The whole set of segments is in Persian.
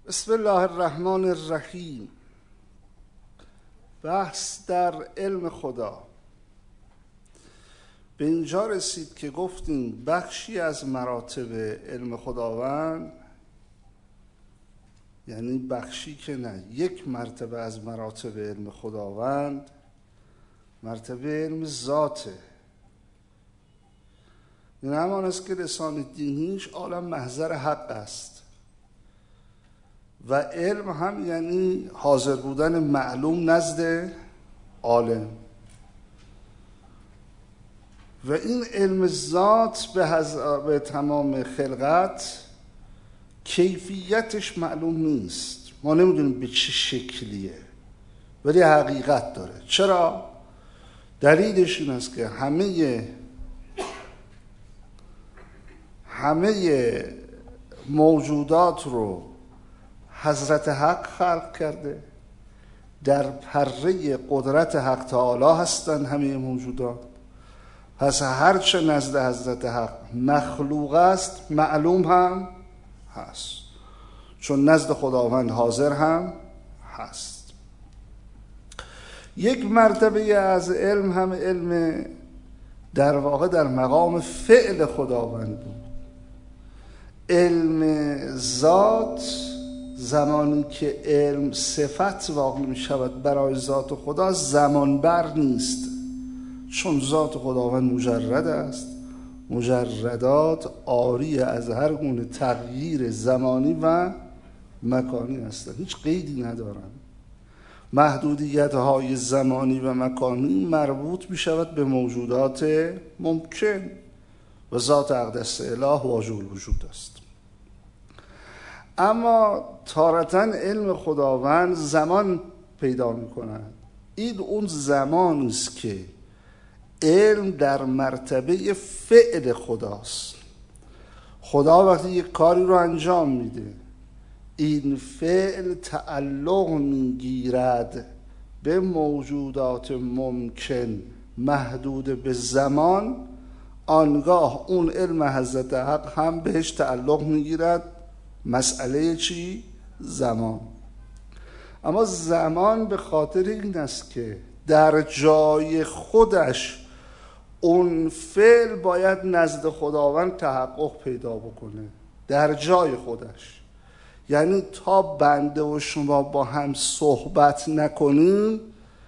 بسم الله الرحمن الرحیم. بحث در علم خدا. به اینجا رسید که گفتیم بخشی از مراتب علم خداوند، یعنی بخشی که نه، یک مرتبه از مراتب علم خداوند مرتبه علم ذاته. این همان است که لسان دینیش عالم محضر حق است و علم هم یعنی حاضر بودن معلوم نزد عالم و این علم ذات به تمام خلقت کیفیتش معلوم نیست. ما نمیدونیم به چه شکلیه ولی حقیقت داره. چرا؟ دلیلش این است که همه موجودات رو حضرت حق خلق کرده، در پره قدرت حق تعالی هستن همه موجودات. پس هرچه نزد حضرت حق مخلوق است معلوم هم هست، چون نزد خداوند حاضر هم هست. یک مرتبه از علم هم علم در واقع در مقام فعل خداوند بود. علم ذات زمانی که علم صفت واقع می شود برای ذات خدا زمان بر نیست، چون ذات خداوند مجرد است. مجردات عاری از هر گونه تغییر زمانی و مکانی هستند، هیچ قیدی ندارند. محدودیت های زمانی و مکانی مربوط می شود به موجودات ممکن و ذات اقدس اله واجب الوجود است. اما تارتاً علم خداوند زمان پیدا می کند. این اون زمان است که علم در مرتبه فعل خداست. خدا وقتی یک کاری رو انجام میده، این فعل تعلق میگیرد به موجودات ممکن محدود به زمان، آنگاه اون علم حضرت حق هم بهش تعلق میگیرد. مسئله چی؟ زمان. اما زمان به خاطر این است که در جای خودش اون فعل باید نزد خداوند تحقق پیدا بکنه، در جای خودش. یعنی تا بنده و شما با هم صحبت نکنیم،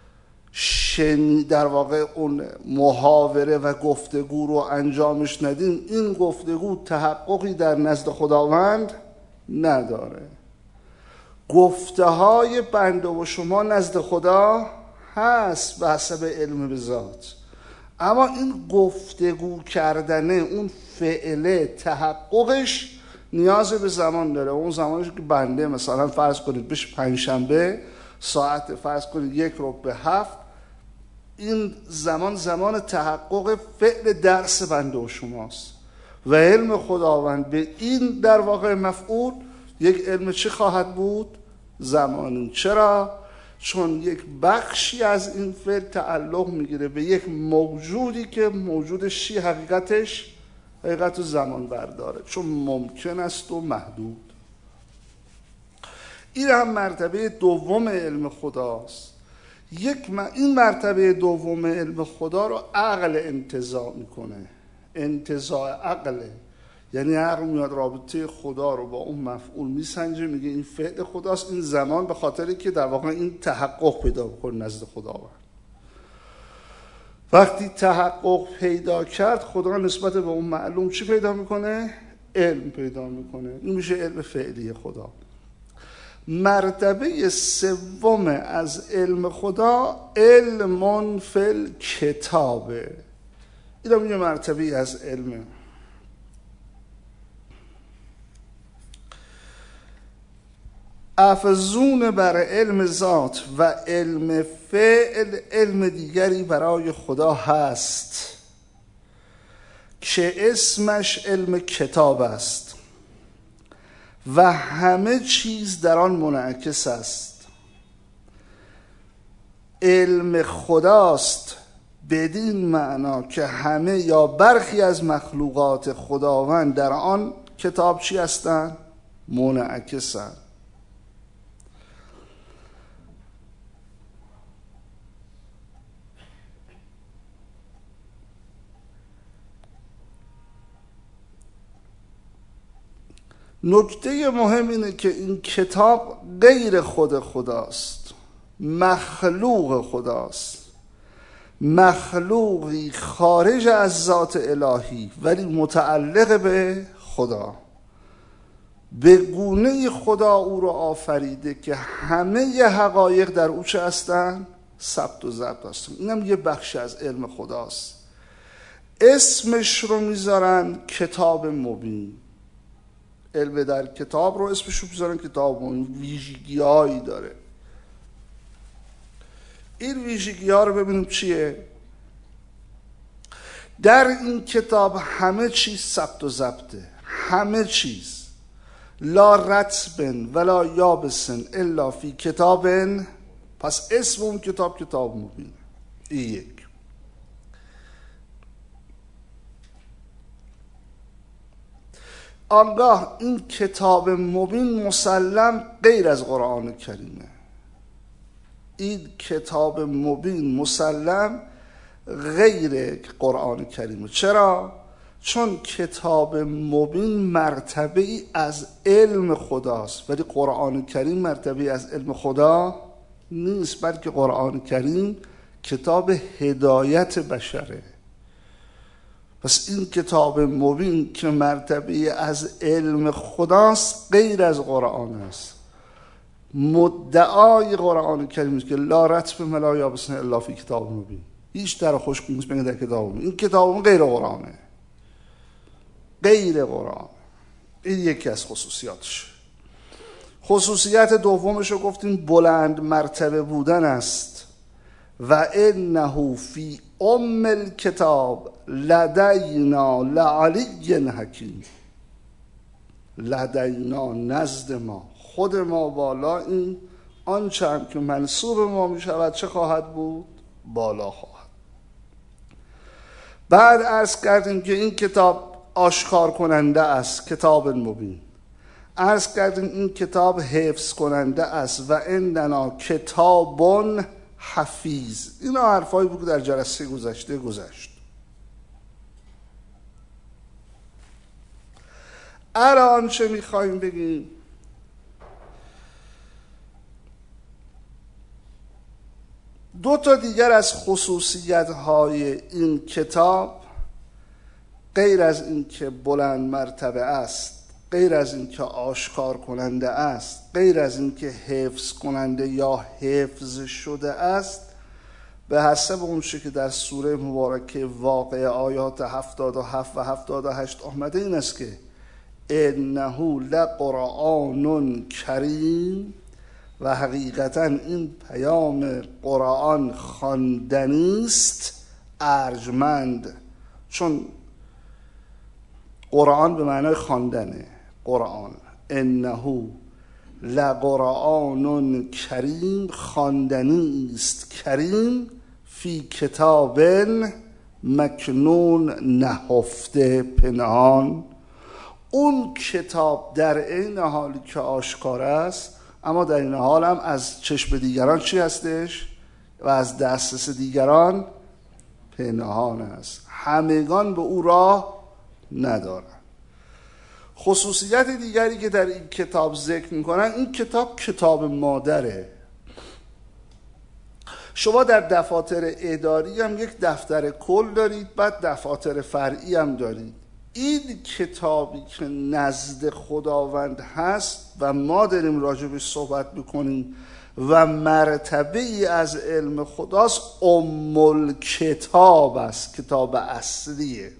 در واقع اون محاوره و گفتگو رو انجامش ندیم، این گفتگو تحققی در نزد خداوند نداره. گفته های بنده و شما نزد خدا هست به حسب علم به ذات، اما این گفتگو کردنه، اون فعله، تحققش نیاز به زمان داره. اون زمانش که بنده مثلا فرض کنید بشه پنجشنبه ساعت فرض کنید 6:45، این زمان تحقق فعل درس بنده و شماست و علم خداوند به این در واقع مفعول یک علم چه خواهد بود؟ زمانی. چرا؟ چون یک بخشی از این فعل تعلق میگیره به یک موجودی که موجودش چی؟ حقیقت زمان برداره، چون ممکن است و محدود. این هم مرتبه دوم علم خداست. این مرتبه دوم علم خدا رو عقل انتزاع میکنه. انتزاع عقله، یعنی عقل میاد رابطه خدا رو با اون مفعول میسنجه، میگه این فعل خداست، این زمان، به خاطری که در واقع این تحقق پیدا بکنه نزد خداوند. وقتی تحقق پیدا کرد، خدا نسبت به اون معلوم چی پیدا میکنه؟ علم پیدا میکنه. این میشه علم فعلی خدا. مرتبه سوم از علم خدا علم فی الکتابه. این هم یه مرتبه از علمه. افزون بر علم ذات و علم فعل علم دیگری برای خدا هست که اسمش علم کتاب است و همه چیز در آن منعکس است. علم خداست بدین معنا که همه یا برخی از مخلوقات خداوند در آن کتاب چی هستند؟ منعکسند. نکته مهم اینه که این کتاب غیر خود خداست، مخلوق خداست، مخلوقی خارج از ذات الهی ولی متعلق به خدا. به گونه خدا او رو آفریده که همه ی حقایق در او چه هستن؟ ثبت و ضبط هستن. اینم یه بخش از علم خداست. اسمش رو میذارن کتاب مبین. علم در کتاب رو اسمش رو میذارن کتاب مبین. ویژگی هایی داره. این ویژگی ها رو ببینیم چیه؟ در این کتاب همه چیز ثبت و ضبطه. همه چیز. لا رطب ولا یابس الا فی کتاب. پس اسم اون کتاب کتاب مبین. این یک. آنگاه این کتاب مبین مسلم غیر از قرآن کریمه. این کتاب مبین مسلم غیر قرآن کریمه. چرا؟ چون کتاب مبین مرتبه ای از علم خداست ولی قرآن کریم مرتبه ای از علم خدا نیست، بلکه قرآن کریم کتاب هدایت بشره. پس این کتاب مبین که مرتبه ای از علم خداست غیر از قرآن است. مدعای قرآن کریم است که لا رطب ولا یابس الا فی کتاب مبین. هیچ در خشک نیست مگر در کتاب مبین. این کتاب غیر قرآنه. غیر قرآن. این یکی از خصوصیاتش. خصوصیت دومش رو گفتیم بلند مرتبه بودن است. و انه فی ام الکتاب لدینا لعلی حکیم. لدینا نزد ما، خود ما بالا، این آنچه هم که منسوب ما می شود چه خواهد بود؟ بالا خواهد. بعد عرض کردیم که این کتاب آشکار کننده است، کتاب مبین. عرض کردیم این کتاب حفظ کننده است. و عندنا کتاب حفیظ. اینا حرفایی بود در جلسه گذشت. الان چه میخواییم بگیم؟ دو تا دیگر از خصوصیت‌های این کتاب غیر از این که بلند مرتبه است، غیر از این که آشکار کننده است، غیر از این که حفظ کننده یا حفظ شده است، به حسب اون چیزی که در سوره مبارکه واقعه آیات 77 و 78 آمده این است که انه لقرآن کریم. و حقیقتا این پیام قرآن خواندنی است، ارجمند. چون قرآن به معنای خواندنه. قرآن انه لقرآن کریم، خواندنی است کریم، فی کتاب مکنون، نهفته، پنهان. اون کتاب در این حالی که آشکار است، اما در این حال هم از چشم دیگران چی هستش؟ و از دسترس دیگران پنهان است. همگان به او راه ندارن. خصوصیت دیگری که در این کتاب ذکر میکنن، این کتاب کتاب مادره. شما در دفاتر اداری هم یک دفتر کل دارید، بعد دفاتر فرعی هم دارید. این کتابی که نزد خداوند هست و ما داریم راجبش صحبت میکنیم و مرتبه ای از علم خداست، ام الکتاب است، کتاب اصلیه.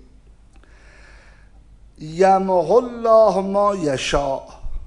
یمحو الله ما یشاء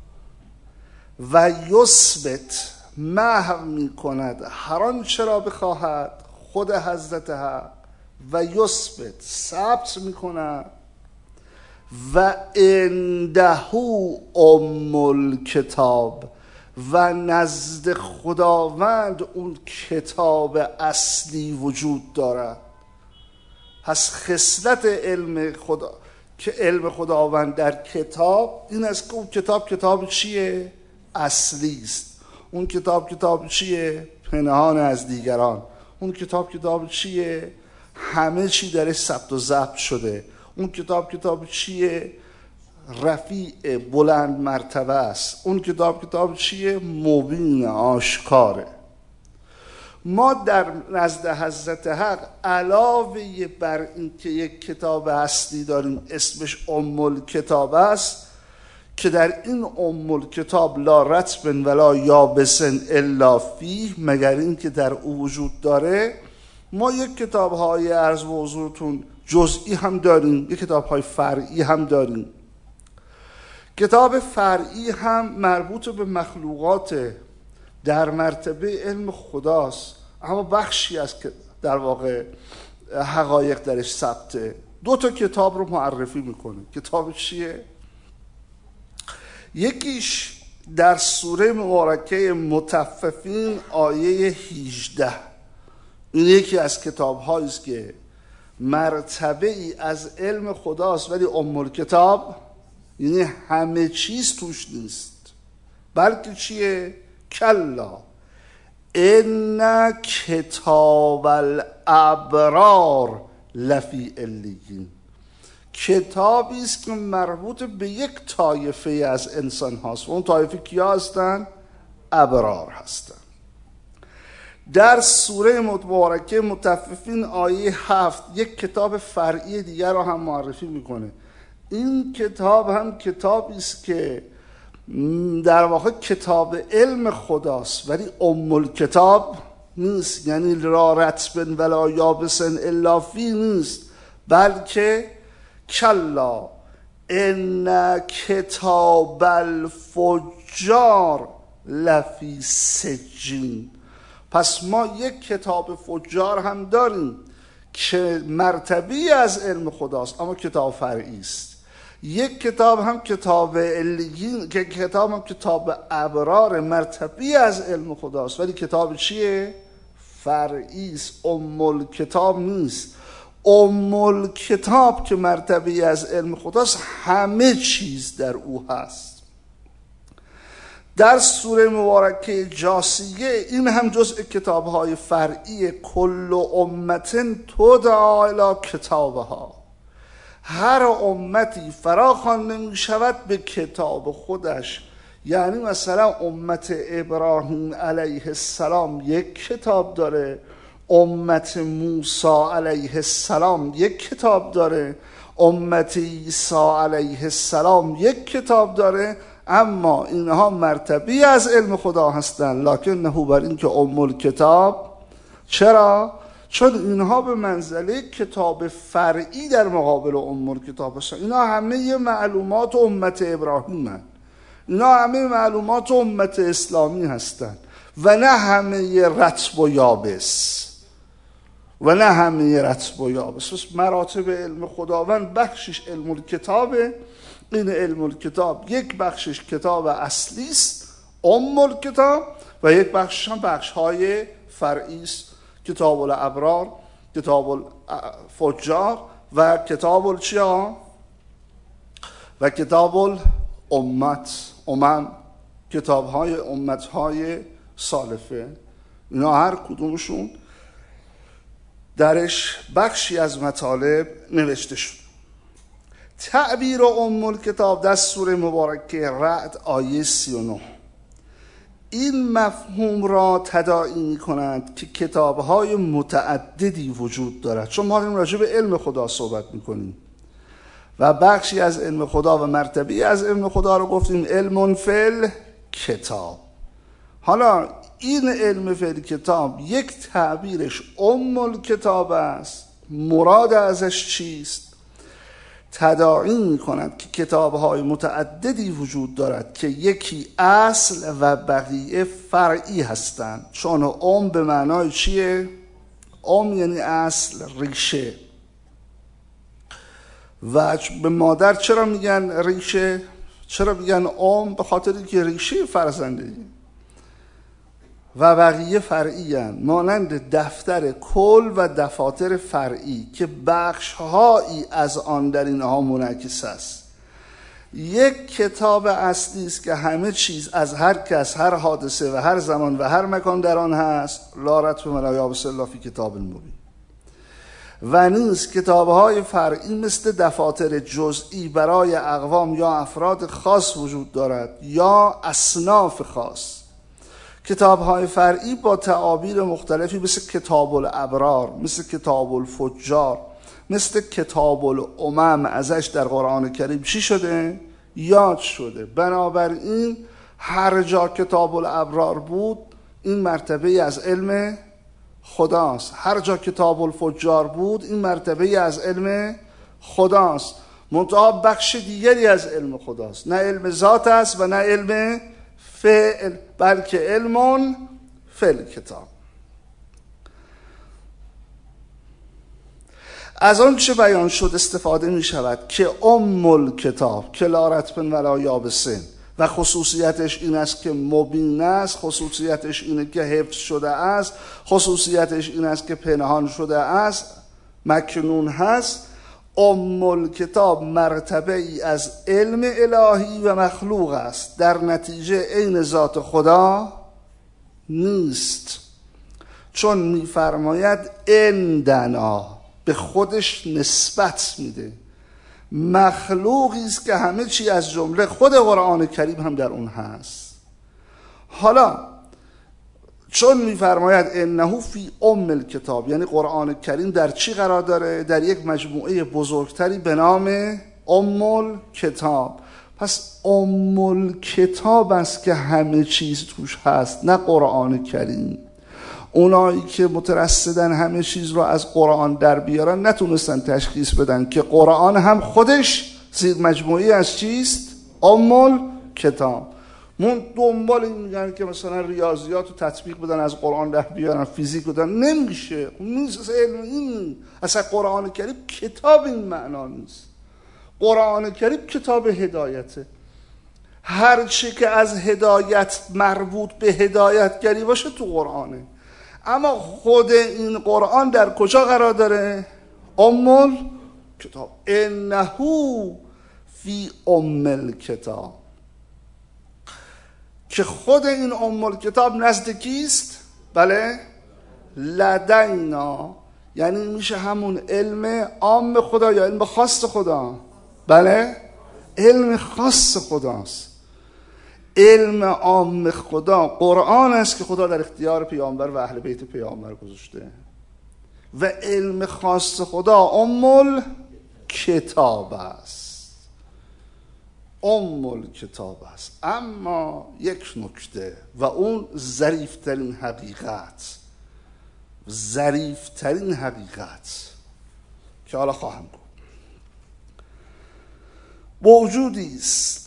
و یثبت، محو میکند هر آنچه را بخواهد خود حضرت حق، و یثبت، ثبت میکند. و عنده ام الکتاب، و نزد خداوند اون کتاب اصلی وجود دارد. پس خصلت علم خدا که علم خداوند در کتاب این است که اون کتاب چیه؟ اصلی است. اون کتاب چیه؟ پنهان از دیگران. اون کتاب چیه؟ همه چی درش ثبت و ضبط شده. اون کتاب چیه؟ رفیع بلند مرتبه است. اون کتاب چیه؟ مبین، آشکاره. ما در نزد حضرت حق علاوه بر این که یک کتاب اصلی داریم اسمش ام الکتاب است که در این ام الکتاب لا رطب ولا یابس الا فیه، مگر این که در او وجود داره، ما یک کتاب‌های عرض به حضورتون جزئی هم داریم، یک کتاب‌های فرعی هم داریم. کتاب فرعی هم مربوط به مخلوقات در مرتبه علم خداست، اما بخشی از که در واقع حقایق درش ثبته. 2 تا کتاب رو معرفی میکنه. کتاب چیه؟ یکیش در سوره مبارکه مطففین آیه 18. این یکی از کتاب‌هایی است که مرتبه ای از علم خداست، ولی ام الکتاب یعنی همه چیز توش نیست، بلکه چیه؟ کلا ان کتاب الابرار لفی علیین. کتابی است که مربوط به یک طایفه از انسان هاست و اون طایفه کیا هستن؟ ابرار هستن. در سوره مبارکه مطففین آیه 7 یک کتاب فرعی دیگر رو هم معرفی میکنه. این کتاب هم کتابی است که در واقع کتاب علم خداست، ولی ام الکتاب نیست، یعنی لا رطب ولا یابس الا فی نیست، بلکه کلا ان کتاب الفجار لفی سجین. پس ما یک کتاب فجار هم داریم که مرتبی از علم خداست، اما کتاب فرعی است. یک کتاب هم کتاب علیین که کتاب هم کتاب ابرار مرتبی از علم خداست، ولی کتاب چیه؟ فرعی است، ام الکتاب نیست. ام الکتاب که مرتبی از علم خداست، همه چیز در او هست. در سوره مبارکه جاثیه این هم جزء کتاب‌های فرعی کل امت تدعی الی کتابها. هر امتی فراخوانده می شود به کتاب خودش. یعنی مثلا امت ابراهیم علیه السلام یک کتاب داره، امت موسی علیه السلام یک کتاب داره، امت عیسی علیه السلام یک کتاب داره، اما اینها مرتبی از علم خدا هستند، لکن نه بر این که ام الکتاب. چرا؟ چون اینها به منزله کتاب فرعی در مقابل ام الکتاب هستند. اینا همه معلومات امت ابراهیم هستند، اینا همه معلومات امت اسلامی هستند و نه همه رطب و یابس و نه همه رطب و یابس. مراتب علم خداوند بخشش علم الکتابه. این علم الکتاب یک بخشش کتاب اصلی است، ام الکتاب، و یک بخشش هم بخش‌های فرعی است، کتاب الابرار، کتاب الفجار و کتاب چیا؟ و کتاب الامت، کتاب‌های امت‌های سالفه. اینا هر کدومشون درش بخشی از مطالب نوشته شد. تعبیر ام الکتاب در سوره مبارکه رعد آیه 39 این مفهوم را تداعی می‌کند که کتاب‌های متعددی وجود دارد. چون ما داریم راجع به علم خدا صحبت می‌کنیم و بخشی از علم خدا و مرتبه از علم خدا رو گفتیم علم فی کتاب. حالا این علم فی کتاب یک تعبیرش ام الکتاب است. مراد ازش چیست؟ تداعی می‌کند که کتاب‌های متعددی وجود دارد که یکی اصل و بقیه فرعی هستند. چون ام به معنای چیه؟ ام یعنی اصل، ریشه. و به مادر چرا میگن ریشه؟ چرا میگن ام؟ به خاطر اینکه ریشه فرزندگی. و بقیه فرعی هستند، مانند دفتر کل و دفاتر فرعی که بخش‌هایی از آن در اینها منعکس است. یک کتاب اصلی است که همه چیز از هر کس، هر حادثه و هر زمان و هر مکان در آن هست، لا رطب ولا یابس الا فی کتاب مبین. و نیز کتاب‌های فرعی مثل دفاتر جزئی برای اقوام یا افراد خاص وجود دارد یا اصناف خاص. کتاب‌های فرعی با تعابیر مختلفی مثل کتاب الابرار، مثل کتاب الفجار، مثل کتاب الامم ازش در قرآن کریم چی شده؟ یاد شده. بنابراین هر جا کتاب الابرار بود این مرتبه از علم خداست، هر جا کتاب الفجار بود این مرتبه از علم خداست، منتها بخش دیگری از علم خداست، نه علم ذات است و نه علم فعل، بلکه علم فعل کتاب. از آن چه بیان شد استفاده می شود که الکتاب که لا رطب ولا یابس و خصوصیتش این است که مبین است، خصوصیتش اینه که حفظ شده است، خصوصیتش این است که پنهان شده است، مکنون هست. الکتاب مرتبه ای از علم الهی و مخلوق است، در نتیجه عین ذات خدا نیست، چون می‌فرماید عندنا، به خودش نسبت میده، مخلوقی است که همه چی از جمله خود قرآن کریم هم در اون هست. حالا چون میفرماید انه فی الکتاب، یعنی قرآن کریم در چی قرار داره؟ در یک مجموعه بزرگتری به نام الکتاب. پس الکتاب است که همه چیز توش هست، نه قرآن کریم. اونایی که مترصدن همه چیز رو از قرآن در بیارن نتونستن تشخیص بدن که قرآن هم خودش زیر مجموعی از چیست؟ کتاب. من دنبال این میگن که مثلا ریاضیات رو تطبیق بدن از قرآن در بیارن، فیزیک بدن، نمیشه، نیست علم این. اصلا قرآن کریم کتاب این معنا نیست. قرآن کریم کتاب هدایته، هر چی که از هدایت مربوط به هدایتگری باشه تو قرآنه. اما خود این قرآن در کجا قرار داره؟ کتاب. انه فی الکتاب، که خود این کتاب نزد کیست؟ بله، لدینا، یعنی میشه همون علم عام خدا یا علم خاص خدا. بله، علم خاص خداست. علم عام خدا قرآن است که خدا در اختیار پیامبر و اهل بیت پیامبر گذاشته، و علم خاص خدا کتاب است. کتاب است. اما یک نکته، و اون ظریفترین حقیقت که حالا خواهم گفت، موجودی است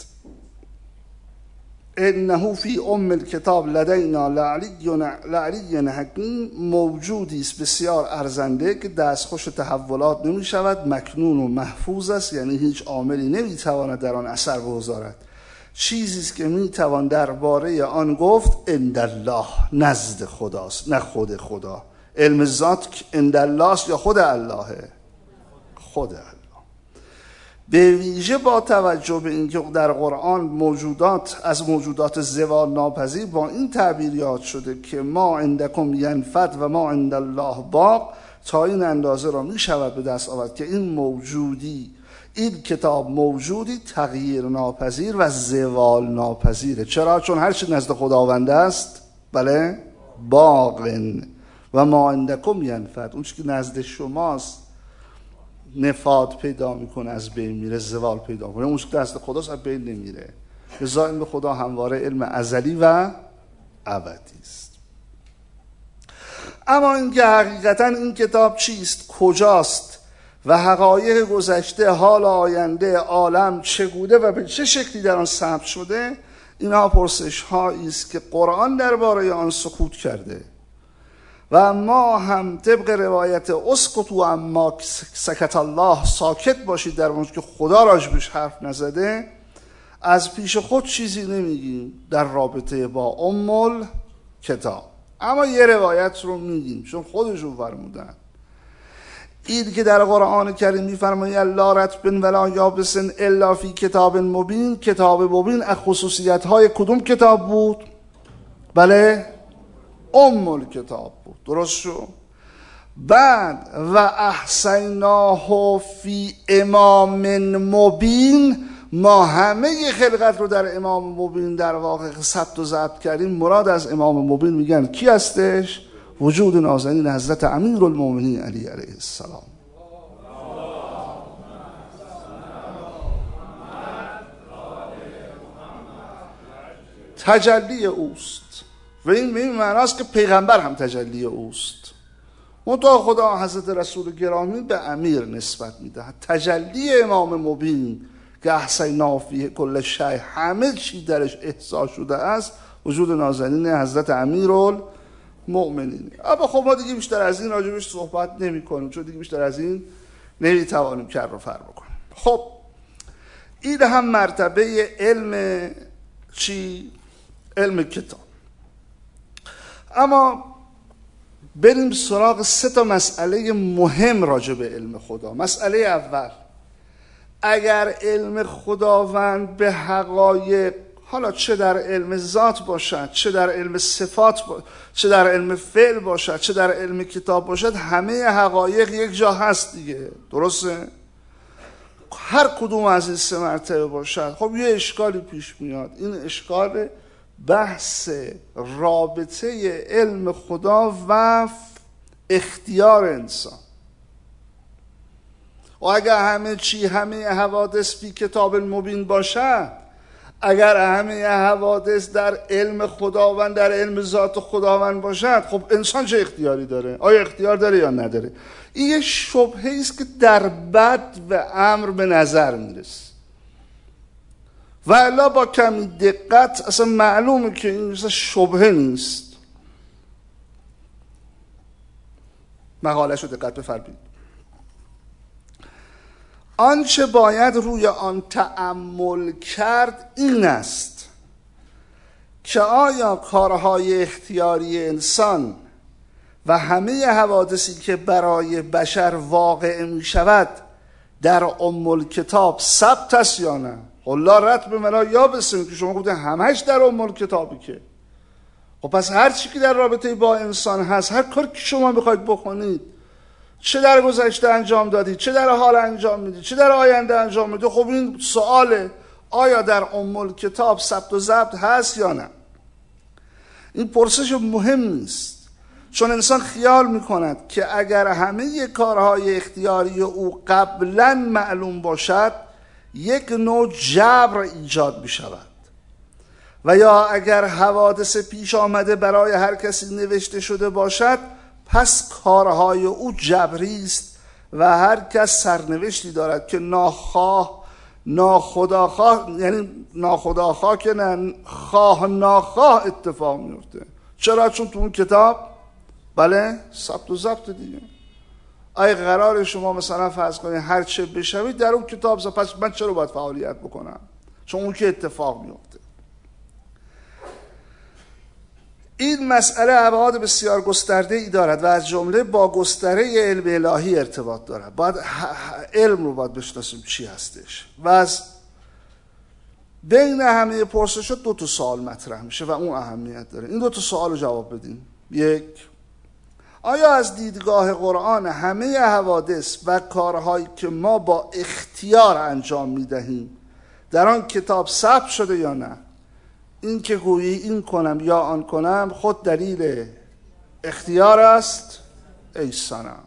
انه فی الکتاب لدینا لعلی حکیم، موجودی است بسیار ارزنده که دستخوش تحولات نمی شود، مکنون و محفوظ است، یعنی هیچ عاملی نمی تواند در آن اثر بگذارد، چیزی است که می توان درباره آن گفت عند الله، نزد خداست، نه خود خدا. علم ذات عند الله است یا خود اللهه؟ خود الله. به ویژه با توجه به اینکه در قرآن موجودات زوال ناپذیر با این تعبیر یاد شده که ما عندکم ینفد و ما عند الله باق، تا این اندازه را می شود به دست آورد که این کتاب موجودی تغییر ناپذیر و زوال ناپذیره. چرا؟ چون هر چی نزد خداوند است، بله، باقن و ما عندکم ینفد، اون چی که نزد شماست نفاد پیدا میکنه، از بین میره، زوال پیدا میکنه. اون که دست خداست از بین نمیره. لذا علم خدا همواره علم ازلی و ابدی است. اما اینکه حقیقتا این کتاب چیست، کجاست و حقایق گذشته، حال آینده، عالم چگونه و به چه شکلی در آن ثبت شده، اینها پرسش هایی است که قرآن درباره آن سکوت کرده. و ما هم طبق روایت اسکتوا اما سکت الله، ساکت باشید در اون که خدا راجبش حرف نزده، از پیش خود چیزی نمیگیم در رابطه با کتاب. اما یه روایت رو میگیم چون خودشون فرمودن، این که در قرآن کریم میفرماید لا رطب ولا یابس الا فی کتاب مبین. کتاب مبین از خصوصیت های کدوم کتاب بود؟ بله، کتاب بود. درست شو؟ بعد و احصیناه فی امام مبین، ما همه خلقت رو در امام مبین در واقع ثبت و ضبط کردیم. مراد از امام مبین میگن کی هستش؟ وجود نازنین حضرت امیرالمومنین علی علیه السلام. تجلی اوست و این به این معناست که پیغمبر هم تجلی اوست. منتها خدا حضرت رسول گرامی به امیر نسبت میده. تجلی امام مبین که احصینا فیه کل شیء، همه چی درش احصا شده است، وجود نازنین حضرت امیرالمؤمنین. اما خب ما دیگه بیشتر از این راجبش صحبت نمی کنیم، چون دیگه بیشتر از این نمیتوانیم کر و فر بکنیم. خب این هم مرتبه علم چی؟ علم کتاب. اما بریم سراغ 3 مسئله مهم راجع به علم خدا. مسئله اول، اگر علم خداوند به حقایق، حالا چه در علم ذات باشد، چه در علم صفات چه در علم فعل باشد، چه در علم کتاب باشد، همه حقایق یک جا هست دیگه، درسته؟ هر کدوم از این 3 مرتبه باشد. خب یه اشکالی پیش میاد. این اشکال بحث رابطه علم خدا و اختیار انسان. و اگر همه چی، همه حوادث فی کتاب مبین باشد، اگر همه حوادث در علم خداوند، در علم ذات خداوند باشد، خب انسان چه اختیاری داره؟ آیا اختیار داره یا نداره؟ این یه شبهه است که در بد و امر به نظر میرسه و الا با کمی دقت اصلا معلومه که این مثلا شبهه نیست. مقاله‌شو دقت بفرمایید. آنچه باید روی آن تأمل کرد این است که آیا کارهای اختیاری انسان و همه حوادثی که برای بشر واقع می شود در کتاب ثبت است یا نه؟ الله رد به ملا یا بسیم که شما گفتن همش در کتابی که. خب پس هر چی که در رابطه با انسان هست، هر کاری که شما بخواید بکنید، چه در گذشته انجام دادید، چه در حال انجام میدید، چه در آینده انجام میدید، خب این سواله آیا در کتاب ثبت و ضبط هست یا نه؟ این پرسش مهم نیست، چون انسان خیال میکند که اگر همه کارهای اختیاری او قبلا معلوم باشد، یک نوع جبر ایجاد میشود و یا اگر حوادث پیش آمده برای هر کسی نوشته شده باشد، پس کارهای او جبری است و هر کس سرنوشتی دارد که ناخودآخواه، یعنی ناخودآخواه که نه، خواه ناخواه اتفاق میفته. چرا؟ چون تو اون کتاب بله ثبت و ضبط دیگه. اگه قرار شما مثلا فرض کنید هر چه بشوید در اون کتاب، پس من چرا باید فعالیت بکنم؟ چون اون که اتفاق میفته. این مسئله ابعاد بسیار گسترده ای دارد و از جمله با گستره علم الهی ارتباط دارد. باید علم رو باید بشناسیم چی هستش و از بین همه پرسشات 2 سوال مطرح میشه و اون اهمیت داره. این 2 سوال رو جواب بدیم. یک، آیا از دیدگاه قرآن همه حوادث و کارهایی که ما با اختیار انجام میدهیم در آن کتاب ثبت شده یا نه؟ این که گویی این کنم یا آن کنم خود دلیل اختیار است ای صنم.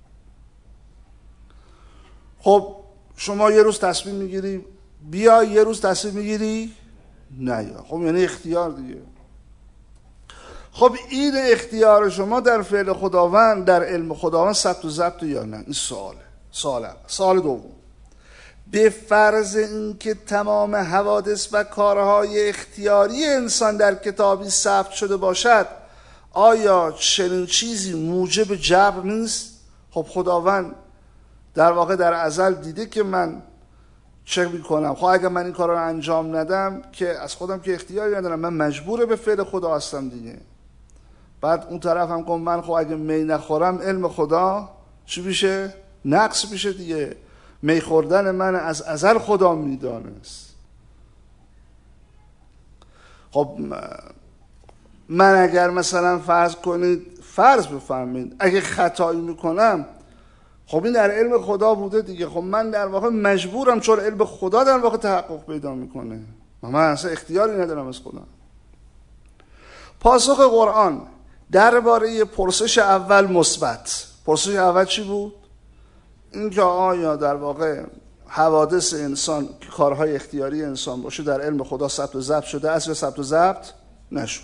خب شما یه روز تصمیم میگیری بیا، یه روز تصمیم میگیری نه یا. خب یعنی اختیار دیگه. خب این اختیار شما در فعل خداوند، در علم خداوند ثبت و ضبط یا نه؟ این سواله. سوال دوم، به فرض اینکه تمام حوادث و کارهای اختیاری انسان در کتابی ثبت شده باشد، آیا چنین چیزی موجب جبر نیست؟ خب خداوند در واقع در ازل دیده که من چه میکنم. خب اگر من این کار رو انجام ندم که از خودم که اختیاری ندارم، من مجبور به فعل خدا هستم دیگه. بعد اون طرف هم کن من خب اگه می نخورم علم خدا چی میشه؟ نقص میشه دیگه. می خوردن من از ازل خدا میدانست. خب من اگر مثلا فرض کنید فرض بفهمید اگه خطایی میکنم خب این در علم خدا بوده دیگه، خب من در واقع مجبورم چون علم خدا در واقع تحقق پیدا میکنه، من اصلا اختیاری ندارم از خدا. پاسخ قرآن درباره پرسش اول مثبت. پرسش اول چی بود؟ اینکه آیا در واقع حوادث انسان که کارهای اختیاری انسان باشه در علم خدا ثبت و ضبط شده است یا ثبت و ضبط نشد.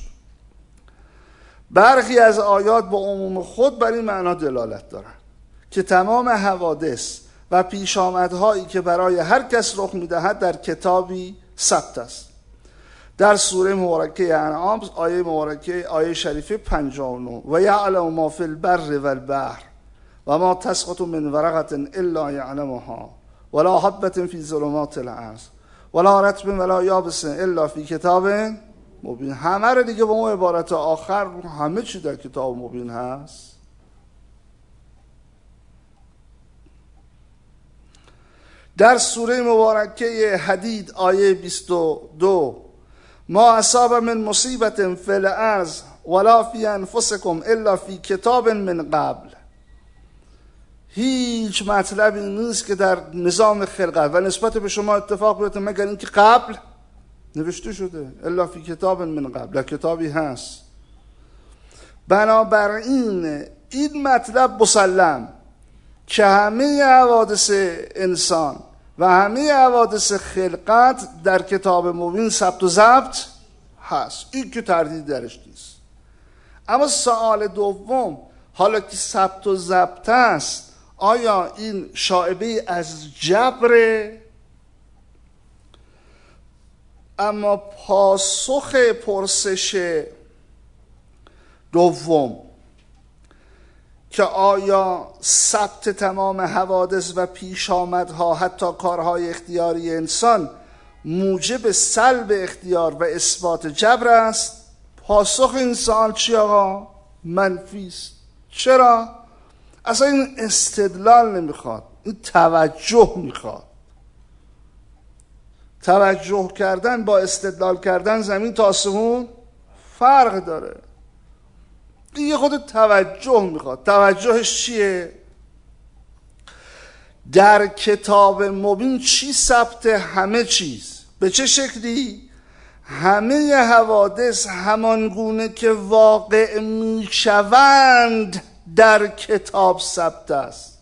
برخی از آیات با عموم خود بر این معنا دلالت دارند که تمام حوادث و پیشامدهایی که برای هر کس رخ میدهد در کتابی ثبت است. در سوره مبارکه انعام آیه مبارکه آیه شریفه 59 و یعلم ما فی البر والبحر و ما تسقط من ورقة الا یعلمها ولا حبة فی ظلمات الارض ولا رطب ولا یابس الا فی کتاب مبین. همه رو دیگه با اون عبارت آخر همه چی در کتاب مبین هست. در سوره مبارکه حدید آیه 22 ما اصاب من مصیبت فی الارض ولا فی انفسکم الا فی کتاب من قبل. هیچ مطلبی نیست که در نظام خلقت و نسبت به شما اتفاق بیفته مگر اینکه قبل نوشته شده. الا فی کتاب من قبل، در کتابی هست. بنابراین این مطلب مسلم که همه حوادث انسان و همه حوادث خلقت در کتاب مبین ثبت و ضبط هست، این که تردید درش نیست. اما سوال دوم، حالا که ثبت و ضبط است آیا این شایبه از جبره؟ اما پاسخ پرسش دوم که آیا ثبت تمام حوادث و پیشامدها حتی کارهای اختیاری انسان موجب سلب اختیار و اثبات جبر است؟ پاسخ این سوال چی آقا؟ منفی است. چرا؟ اصلا این استدلال نمیخواد، این توجه میخواد. توجه کردن با استدلال کردن زمین تا آسمون فرق داره. این یه خود توجه میخواد. توجهش چیه؟ در کتاب مبین چی ثبت؟ همه چیز. به چه شکلی؟ همه حوادث همان گونه که واقع میشوند در کتاب ثبت است.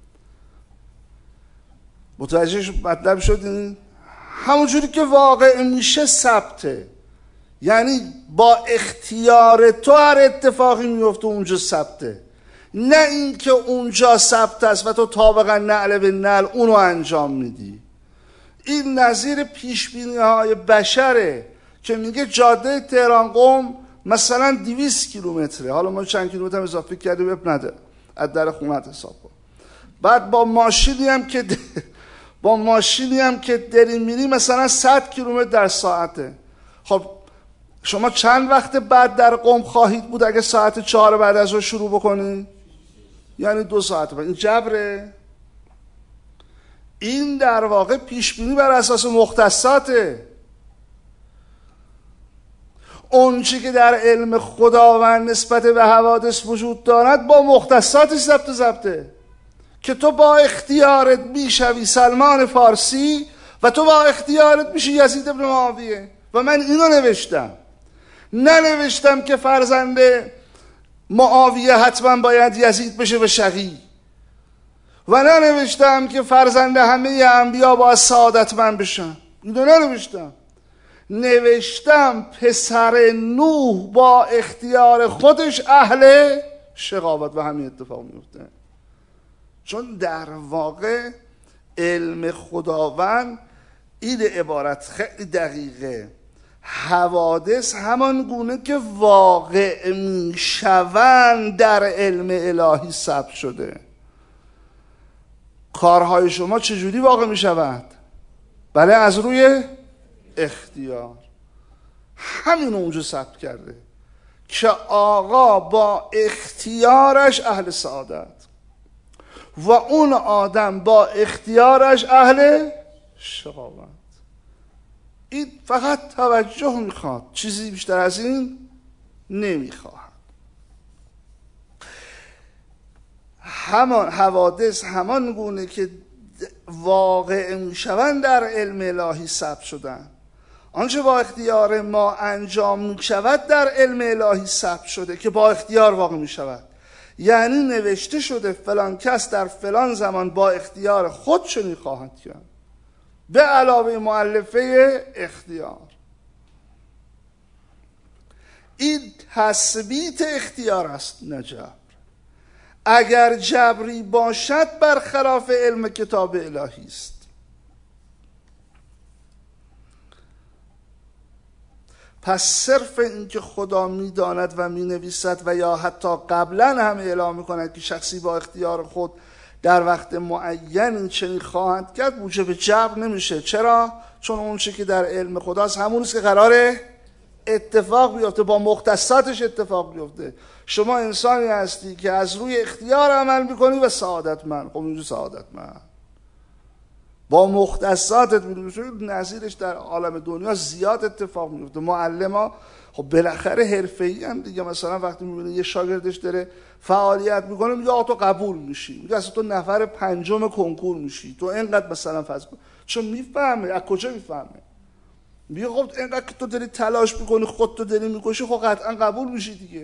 متوجه مطلب شدین؟ همونجوری که واقع میشه ثبته، یعنی با اختیار تو هر اتفاقی میفته اونجا ثبته، نه اینکه اونجا ثبت است و تو طابقا نعل به نعل اونو انجام میدی. این نظیر پیشبینی های بشره که میگه جاده تهران قم مثلا 200 کیلومتره، حالا ما چند کیلومتر هم اضافه کردیم اب نده، از در خونت حساب کن. بعد با ماشینی هم که داری میری مثلا 100 کیلومتر در ساعته. خب شما چند وقت بعد در قم خواهید بود اگه ساعت 4 بعد از رو شروع بکنی؟ یعنی 2 ساعت بعد. این جبره؟ این در واقع پیشبینی بر اساس مختصاته. اون چی که در علم خداوند نسبت به حوادث وجود دارد با مختصاتش ثبت و ضبطه که تو با اختیارت میشوی سلمان فارسی و تو با اختیارت میشی یزید ابن معاویه. و من اینو نوشتم، ننوشتم که فرزند معاویه حتما باید یزید بشه و شقی، و ننوشتم که فرزند همه انبیا باید سعادتمند بشن. اینو ننوشتم. نوشتم پسر نوح با اختیار خودش اهل شقاوت و همین اتفاق میفته. چون در واقع علم خداوند این عبارت خیلی دقیقه. حوادث همان گونه که واقع میشوند در علم الهی ثبت شده. کارهای شما چجوری واقع میشوند؟ بله، از روی اختیار. همین اونجا ثبت کرده که آقا با اختیارش اهل سعادت و اون آدم با اختیارش اهل شقاوت. این فقط توجه میخواد، چیزی بیشتر از این نمیخواد. همان حوادث همان گونه که واقع میشوند در علم الهی ثبت شدن. آنچه با اختیار ما انجام میشود در علم الهی ثبت شده که با اختیار واقع میشود. یعنی نوشته شده فلان کس در فلان زمان با اختیار خود چنین خواهد کرد، به علاوه مؤلفه اختیار. این تثبیت اختیار است، نه جبر. اگر جبری باشد برخلاف علم کتاب الهی است. پس صرف اینکه خدا میداند و مینویسد و یا حتی قبلا هم اعلام میکند که شخصی با اختیار خود در وقت معین چنین خواهد کرد موجب جبر نمیشه. چرا؟ چون اون چیزی که در علم خداست همون است که قراره اتفاق بیفته، با مختصاتش اتفاق بیفته. شما انسانی هستی که از روی اختیار عمل میکنی و سعادتمند. خب اینجور سعادتمند با مختصاتت میدونی. نظیرش در عالم دنیا زیاد اتفاق میفته. معلم خب بالاخره حرفه‌ای هم دیگه. مثلا وقتی میبینه یه شاگردش داره فعالیت میکنه میگه آقا تو قبول میشی، میگه اصلا تو نفر 5 کنکور میشی، تو اینقدر مثلا فرض کن. چون میفهمه. از کجا میفهمه؟ میگه خب اینقدر که تو داری تلاش میکنی، خودتو داری میکشی، خب قطعا قبول میشی دیگه.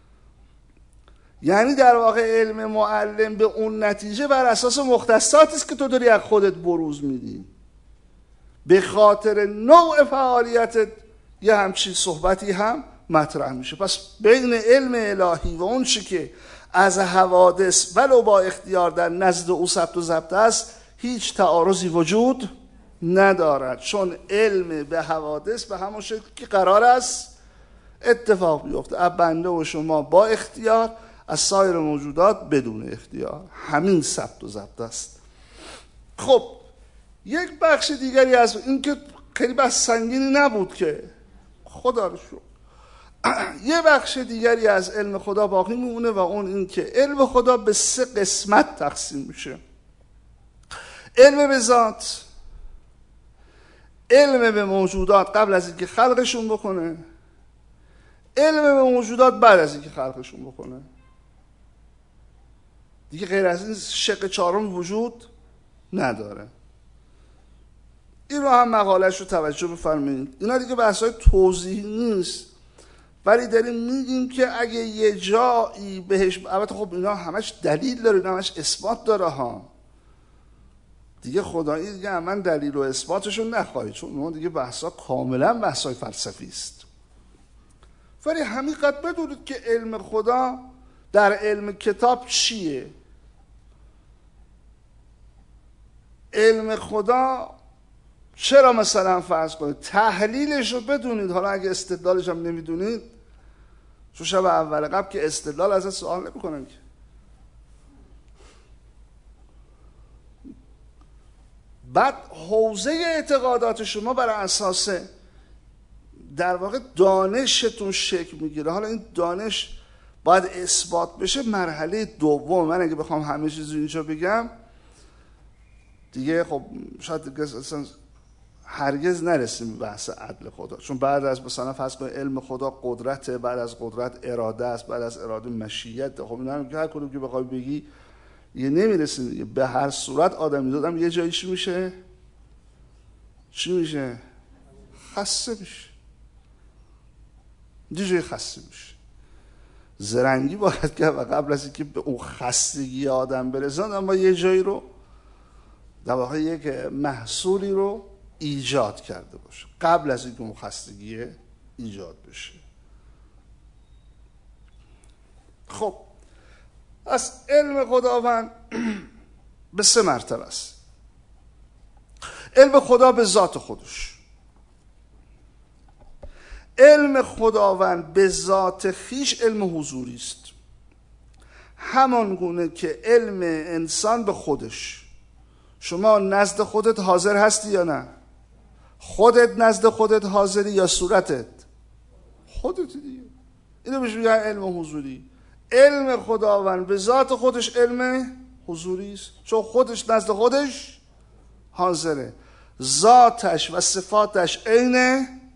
یعنی در واقع علم معلم به اون نتیجه بر اساس مختصاتی است که تو داری از خودت بروز میدی. به خاطر نوع فعالیتت یه همچین صحبتی هم مطرح میشه. پس بین علم الهی و اون چی که از حوادث ولو با اختیار در نزد او ثبت و ضبط است هیچ تعارضی وجود ندارد، چون علم به حوادث به همون شکل که قرار است اتفاق بیفته. از بنده و شما با اختیار، از سایر موجودات بدون اختیار. همین ثبت و ضبط است. خب یک بخش دیگری از این که خیلی بحث سنگینی نبود که خدا رو شکر، یه بخش دیگری از علم خدا باقی میمونه و اون این که علم خدا به 3 قسمت تقسیم میشه: علم به ذات، علم به موجودات قبل از اینکه خلقشون بکنه، علم به موجودات بعد از اینکه خلقشون بکنه. دیگه غیر از این شق 4 وجود نداره. این رو هم مقاله‌اش رو توجه بفرمایید. اینا دیگه بحث‌های توضیحی نیست، ولی داریم میگیم که اگه یه جایی بهش، البته خب اینا همش دلیل داره، اینا همش اثبات داره ها. دیگه خدایی دیگه من دلیل و اثباتشون نخواهید، چون اون دیگه بحثا کاملا بحثای فلسفی است. ولی همینقدر بدونید که علم خدا در علم کتاب چیه. علم خدا چرا مثلا فرض کنید تحلیلش رو بدونید. حالا اگه استدلالش هم نمیدونید، چون شب اول قبل که استدلال ازت سوال نمیکنن که. بعد حوزه اعتقادات شما بر اساس در واقع دانشتون شکل میگیره. حالا این دانش باید اثبات بشه. مرحله دوم، من اگه بخوام همه چیز رو اینجا بگم دیگه خب شاید اصلا هرگز نرسیم به بحث عدل خدا، چون بعد از مثلا فرض کنید علم خدا قدرت، بعد از قدرت اراده است، بعد از اراده مشیت. خب اینا هم که هر کدوم که بخوای بگی یه نمیرسیم. به هر صورت آدمی دادم یه جایی چی میشه؟ خسته میشه. یه جایی خسته میشه. زرنگی باید کرد و قبل از اینکه به اون خستگی آدم برسند، اما یه جایی رو در واقع یک محصولی رو ایجاد کرده باشه قبل از اینکه اون خستگی ایجاد بشه. خب از علم خداوند به 3 مرتبه است. علم خدا به ذات خودش. علم خداوند به ذات خیش علم حضوری است، همان گونه که علم انسان به خودش. شما نزد خودت حاضر هستی یا نه؟ خودت نزد خودت حاضری یا صورتت؟ خودت دیگه. اینو بهش میگن علم حضوری. علم خداوند به ذات خودش علم حضوری است، چون خودش نزد خودش حاضره. ذاتش و صفاتش عین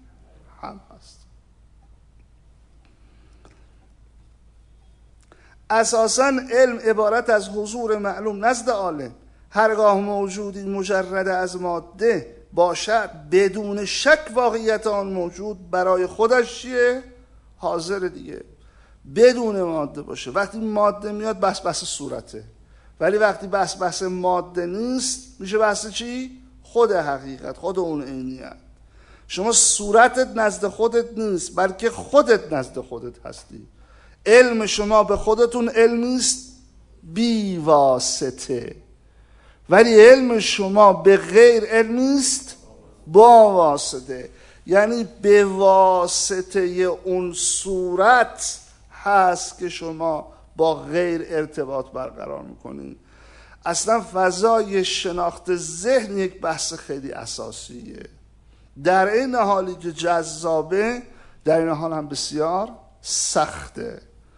هم هست. اساساً علم عبارت از حضور معلوم نزد عالم. هرگاه موجودی مجرد از ماده باشد بدون شک واقعیت آن موجود برای خودش چیه؟ حاضر دیگه. بدون ماده باشه. وقتی ماده میاد بس صورته، ولی وقتی بس ماده نیست میشه بس چی؟ خود حقیقت، خود اون عینیت. شما صورتت نزد خودت نیست، بلکه خودت نزد خودت هستی. علم شما به خودتون علمی است بی واسطه، ولی علم شما به غیر علمی است با واسطه. یعنی به واسطه اون صورت هست که شما با غیر ارتباط برقرار میکنید. اصلا فضای شناخت ذهن یک بحث خیلی اساسیه، در این حالی که جذابه، در این حال هم بسیار سخته.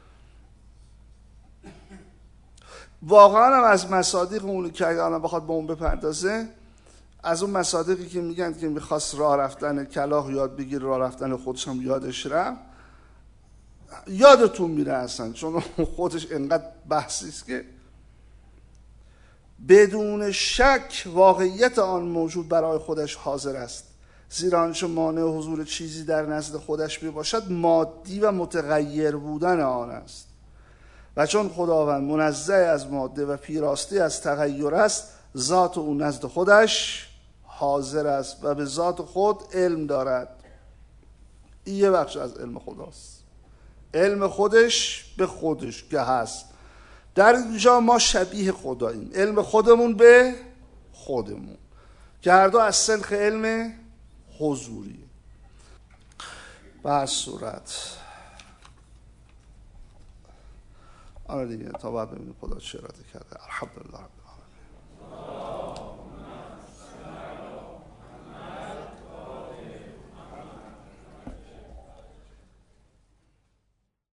واقعا هم از مصادیق اونی که اگر الان بخواد به اون بپردازه، از اون مصادیقی که میگن که میخواست راه رفتن کلاغ یاد بگیر، راه رفتن خودش هم یادش رفت، یادتون میره اصلا، چون خودش انقدر بحثی است که بدون شک واقعیت آن موجود برای خودش حاضر است، زیرا آنچه مانع حضور چیزی در نزد خودش باشد مادی و متغیر بودن آن است. و چون خداوند منزه از ماده و پیراسته از تغییر است، ذات او نزد خودش حاضر است و به ذات خود علم دارد. این یه بخش از علم خداست، علم خودش به خودش که هست. در اینجا ما شبیه خداییم، علم خودمون به خودمون، که هر دو از سلخ علم حضوری. به صورت آره دیگه، تا بعد ببینیم خدا چه اراده کرده. الحمدلله.